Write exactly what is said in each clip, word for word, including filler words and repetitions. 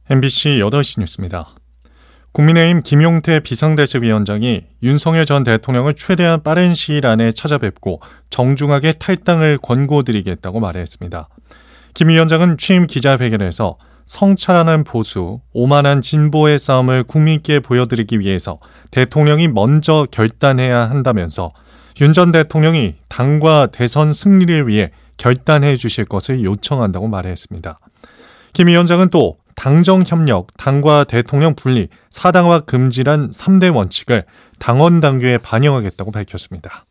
엠비씨 여덟 시 뉴스입니다. 국민의힘 김용태 비상대책위원장이 윤석열 전 대통령을 최대한 빠른 시일 안에 찾아뵙고 정중하게 탈당을 권고드리겠다고 말했습니다. 김 위원장은 취임 기자회견에서 성찰하는 보수, 오만한 진보의 싸움을 국민께 보여드리기 위해서 대통령이 먼저 결단해야 한다면서 윤 전 대통령이 당과 대선 승리를 위해 결단해 주실 것을 요청한다고 말했습니다. 김 위원장은 또 당정협력, 당과 대통령 분리, 사당화 금지란 삼 대 원칙을 당원 당규에 반영하겠다고 밝혔습니다.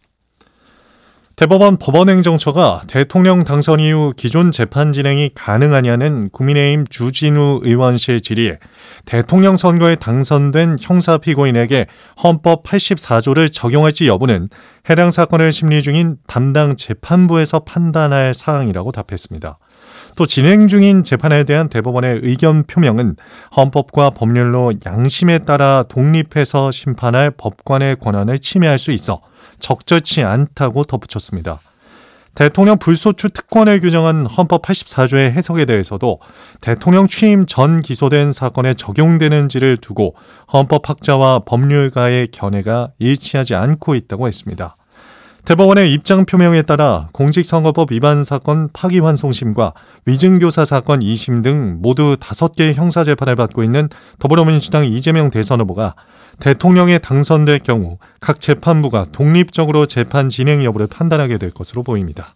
대법원 법원행정처가 대통령 당선 이후 기존 재판 진행이 가능하냐는 국민의힘 주진우 의원실 질의에 대통령 선거에 당선된 형사 피고인에게 헌법 팔십사 조를 적용할지 여부는 해당 사건을 심리 중인 담당 재판부에서 판단할 사항이라고 답했습니다. 또 진행 중인 재판에 대한 대법원의 의견 표명은 헌법과 법률로 양심에 따라 독립해서 심판할 법관의 권한을 침해할 수 있어 적절치 않다고 덧붙였습니다. 대통령 불소추 특권을 규정한 헌법 팔십사 조의 해석에 대해서도 대통령 취임 전 기소된 사건에 적용되는지를 두고 헌법학자와 법률가의 견해가 일치하지 않고 있다고 했습니다. 대법원의 입장 표명에 따라 공직선거법 위반 사건 파기환송심과 위증교사 사건 이 심 등 모두 다섯 개의 형사재판을 받고 있는 더불어민주당 이재명 대선 후보가 대통령에 당선될 경우 각 재판부가 독립적으로 재판 진행 여부를 판단하게 될 것으로 보입니다.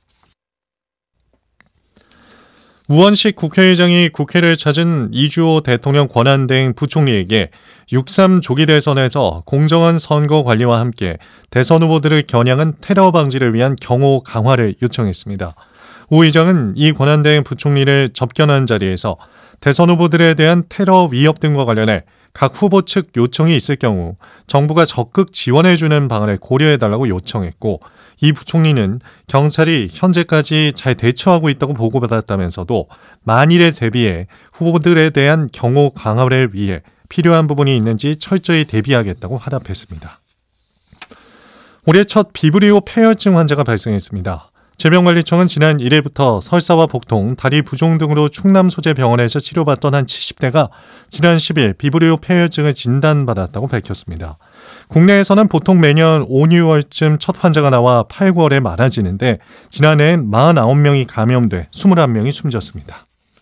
우원식 국회의장이 국회를 찾은 이주호 대통령 권한대행 부총리에게 육삼 조기 대선에서 공정한 선거 관리와 함께 대선 후보들을 겨냥한 테러 방지를 위한 경호 강화를 요청했습니다. 우 의장은 이 권한대행 부총리를 접견한 자리에서 대선 후보들에 대한 테러 위협 등과 관련해 각 후보 측 요청이 있을 경우 정부가 적극 지원해주는 방안을 고려해달라고 요청했고, 이 부총리는 경찰이 현재까지 잘 대처하고 있다고 보고받았다면서도 만일에 대비해 후보들에 대한 경호 강화를 위해 필요한 부분이 있는지 철저히 대비하겠다고 화답했습니다. 올해 첫 비브리오 폐혈증 환자가 발생했습니다. 질병관리청은 지난 일 일부터 설사와 복통, 다리 부종 등으로 충남 소재 병원에서 치료받던 한 칠십 대가 지난 십 일 비브리오 폐혈증을 진단받았다고 밝혔습니다. 국내에서는 보통 매년 오, 유월쯤 첫 환자가 나와 팔, 구월에 많아지는데 지난해엔 사십구 명이 감염돼 이십일 명이 숨졌습니다.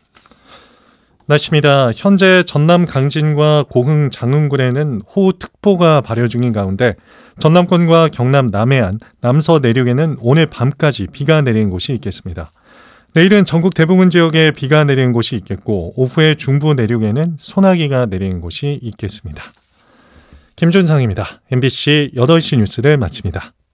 날씨입니다. 현재 전남 강진과 고흥 장흥군에는 호우특보가 발효 중인 가운데 전남권과 경남 남해안, 남서 내륙에는 오늘 밤까지 비가 내리는 곳이 있겠습니다. 내일은 전국 대부분 지역에 비가 내리는 곳이 있겠고, 오후에 중부 내륙에는 소나기가 내리는 곳이 있겠습니다. 김준상입니다. 엠비씨 여덟 시 뉴스를 마칩니다.